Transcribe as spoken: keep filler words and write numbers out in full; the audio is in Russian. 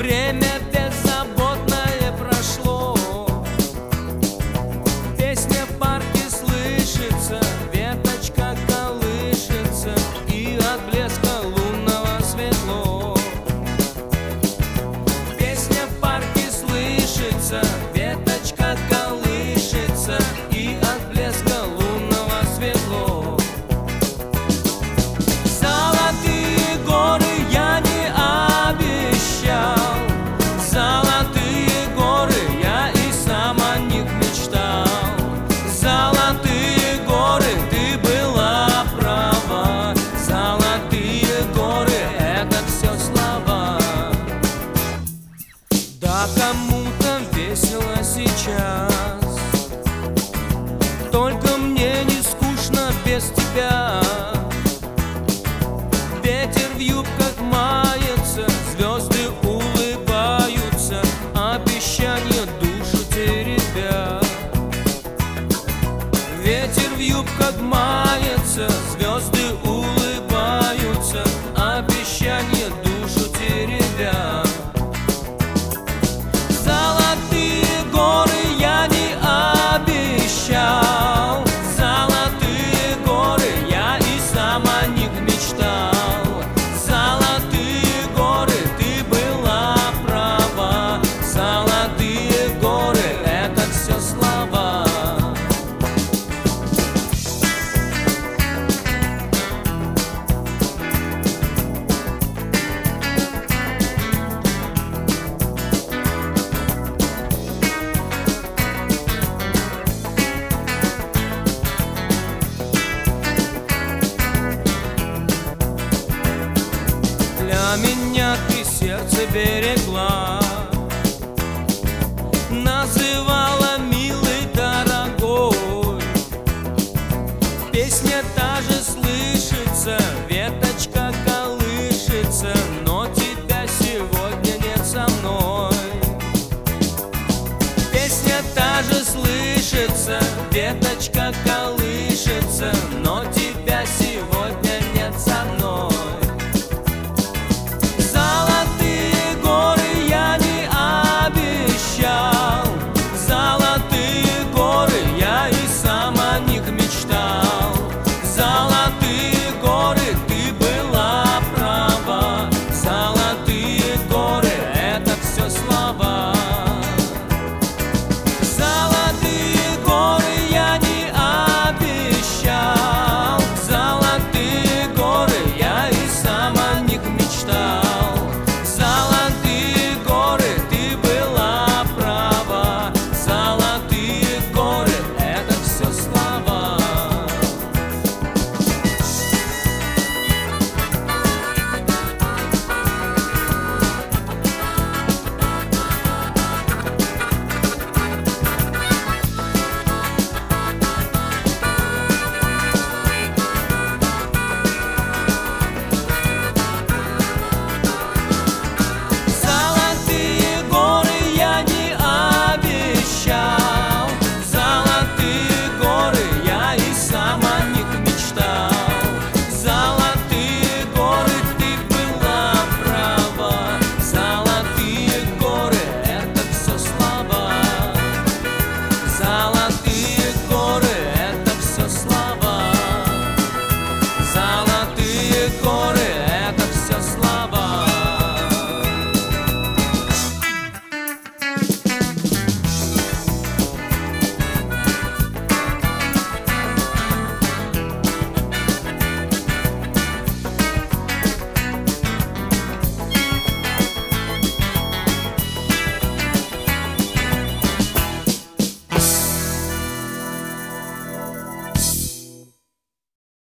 время беззаботное прошло. Песня в парке слышится, веточка колышется, и от блеска лунного светло. Песня в парке слышится, веточка колышется, и от блеска лунного светло. Золотые горы я не обещал, золотые горы я и сам о них мечтал. Золотые горы, ты была права, золотые горы — это все слова. Да, кому-то весело сейчас, только мне не скучно без тебя. Ветер в юбках мается, звезды улыбаются, обещания душу теребят. Ветер в юбках мается, звезды улыбаются, обещания душу теребят. Золотые горы я не обещал, золотые горы я и сам о них мечтал. Золотые горы, ты была права, золотые горы — это все слова. Для меня ты сердце берегла,